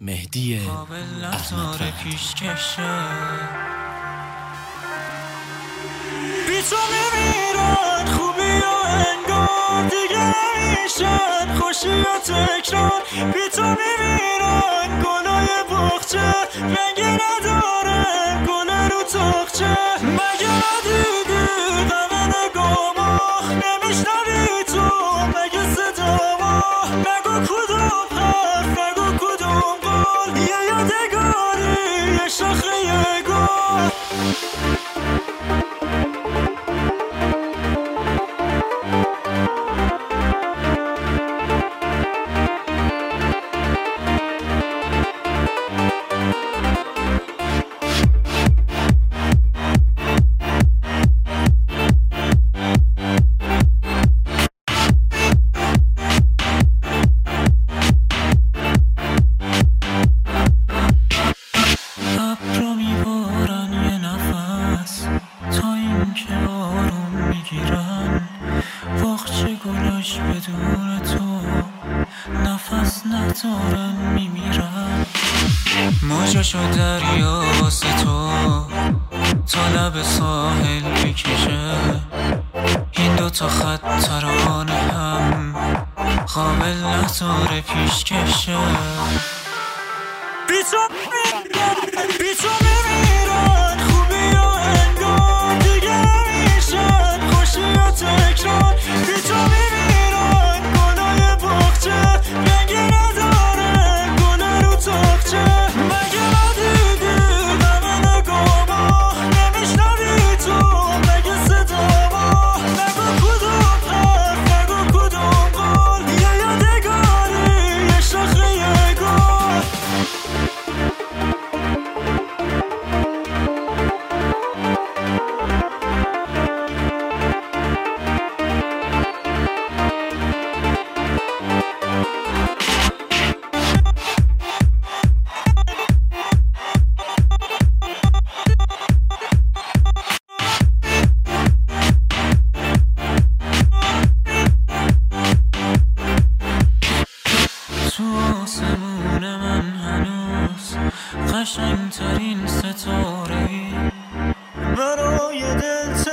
مهدی احمدفر پیشکشه بی تو میمیرن خوبی و انگار دیگه نمیشن خوشی و تکرار بی تو میمیرن گلای باغچه رنگی نداره گل رو تاقچه مگه ندیدی غم نگاما نمیشنوی تو مگه صداما نگو کدوم حرف نگو کدوم قول یه یادگاری یه شاخه یه گل بدون تو نفس ندارن میمیرن موجاشو دریا واسه تو تا لب ساحل بکشه این دوتا خط ترانه هم قابل نداره پیشکشه بی تو میمیرن خوبی و انگار دیگه نمیشن خوشی و تکرار بی تو میمیرن گلای باغچه رنگی نداره گل رو تاقچه مگه ندیدی غم نگاما نمیشنوی تو مگه صداما نگو کدوم حرف نگو کدوم قول یه یادگاری یه شاخه یه گل آسمون من هنوز قشنگترین ستاره‌ای برای دل